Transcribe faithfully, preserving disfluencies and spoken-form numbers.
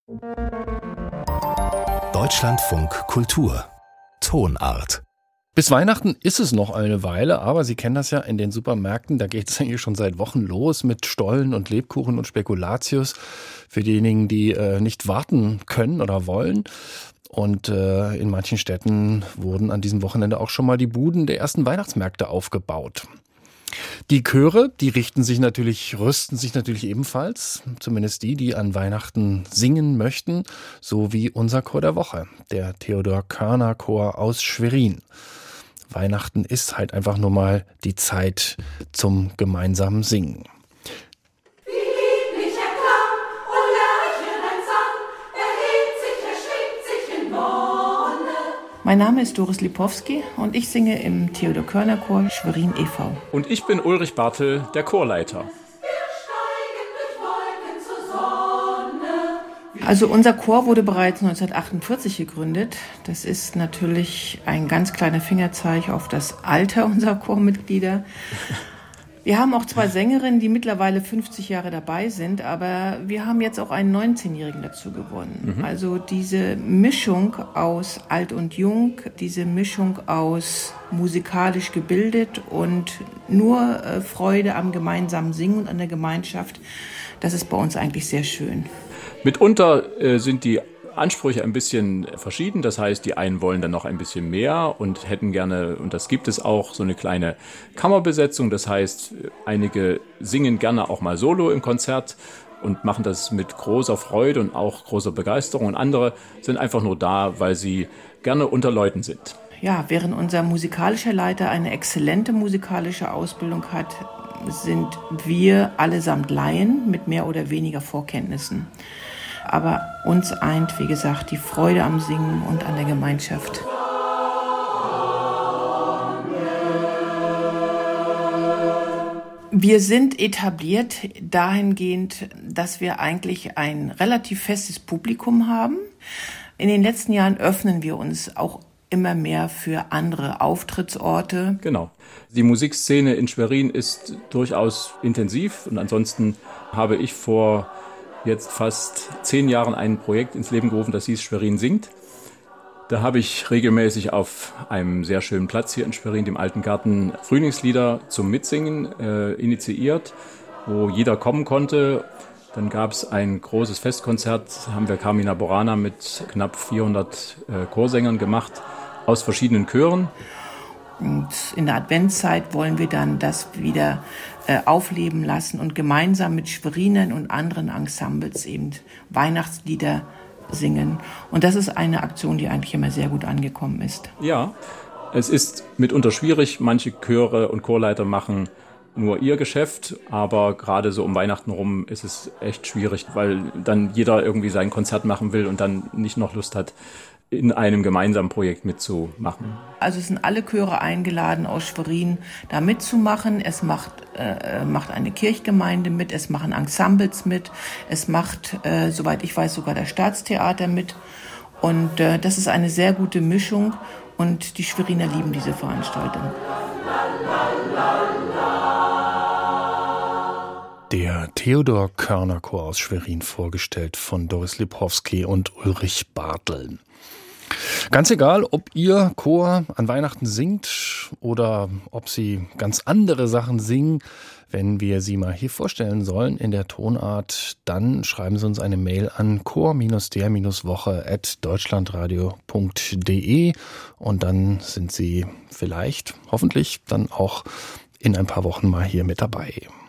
Deutschlandfunk Kultur Tonart. Bis Weihnachten ist es noch eine Weile, aber Sie kennen das ja in den Supermärkten, da geht es eigentlich schon seit Wochen los mit Stollen und Lebkuchen und Spekulatius für diejenigen, die äh, nicht warten können oder wollen. Und äh, in manchen Städten wurden an diesem Wochenende auch schon mal die Buden der ersten Weihnachtsmärkte aufgebaut. Die Chöre, die richten sich natürlich, rüsten sich natürlich ebenfalls, zumindest die, die an Weihnachten singen möchten, so wie unser Chor der Woche, der Theodor-Körner-Chor aus Schwerin. Weihnachten ist halt einfach nur mal die Zeit zum gemeinsamen Singen. Mein Name ist Doris Lipowski und ich singe im Theodor-Körner-Chor Schwerin e V Und ich bin Ulrich Bartel, der Chorleiter. Also unser Chor wurde bereits neunzehnhundertachtundvierzig gegründet. Das ist natürlich ein ganz kleiner Fingerzeig auf das Alter unserer Chormitglieder. Wir haben auch zwei Sängerinnen, die mittlerweile fünfzig Jahre dabei sind, aber wir haben jetzt auch einen neunzehnjährigen dazu gewonnen. Mhm. Also diese Mischung aus alt und jung, diese Mischung aus musikalisch gebildet und nur äh, Freude am gemeinsamen Singen und an der Gemeinschaft, das ist bei uns eigentlich sehr schön. Mitunter äh, sind die Ansprüche ein bisschen verschieden. Das heißt, die einen wollen dann noch ein bisschen mehr und hätten gerne, und das gibt es auch, so eine kleine Kammerbesetzung. Das heißt, einige singen gerne auch mal solo im Konzert und machen das mit großer Freude und auch großer Begeisterung. Und andere sind einfach nur da, weil sie gerne unter Leuten sind. Ja, während unser musikalischer Leiter eine exzellente musikalische Ausbildung hat, sind wir allesamt Laien mit mehr oder weniger Vorkenntnissen. Aber uns eint, wie gesagt, die Freude am Singen und an der Gemeinschaft. Wir sind etabliert dahingehend, dass wir eigentlich ein relativ festes Publikum haben. In den letzten Jahren öffnen wir uns auch immer mehr für andere Auftrittsorte. Genau. Die Musikszene in Schwerin ist durchaus intensiv und ansonsten habe ich vor jetzt fast zehn Jahren ein Projekt ins Leben gerufen, das hieß Schwerin singt. Da habe ich regelmäßig auf einem sehr schönen Platz hier in Schwerin, dem Alten Garten, Frühlingslieder zum Mitsingen äh, initiiert, wo jeder kommen konnte. Dann gab es ein großes Festkonzert, haben wir Carmina Burana mit knapp vierhundert äh, Chorsängern gemacht, aus verschiedenen Chören. Und in der Adventszeit wollen wir dann das wieder äh, aufleben lassen und gemeinsam mit Schwerinern und anderen Ensembles eben Weihnachtslieder singen. Und das ist eine Aktion, die eigentlich immer sehr gut angekommen ist. Ja, es ist mitunter schwierig. Manche Chöre und Chorleiter machen nur ihr Geschäft, aber gerade so um Weihnachten rum ist es echt schwierig, weil dann jeder irgendwie sein Konzert machen will und dann nicht noch Lust hat, in einem gemeinsamen Projekt mitzumachen. Also es sind alle Chöre eingeladen aus Schwerin, da mitzumachen. Es macht, äh, macht eine Kirchgemeinde mit, es machen Ensembles mit, es macht, äh, soweit ich weiß, sogar das Staatstheater mit. Und äh, das ist eine sehr gute Mischung und die Schweriner lieben diese Veranstaltung. Der Theodor-Körner-Chor aus Schwerin, vorgestellt von Doris Lipowski und Ulrich Bartel. Ganz egal, ob Ihr Chor an Weihnachten singt oder ob Sie ganz andere Sachen singen, wenn wir Sie mal hier vorstellen sollen in der Tonart, dann schreiben Sie uns eine Mail an chor-der-woche at deutschlandradio punkt de und dann sind Sie vielleicht, hoffentlich, dann auch in ein paar Wochen mal hier mit dabei.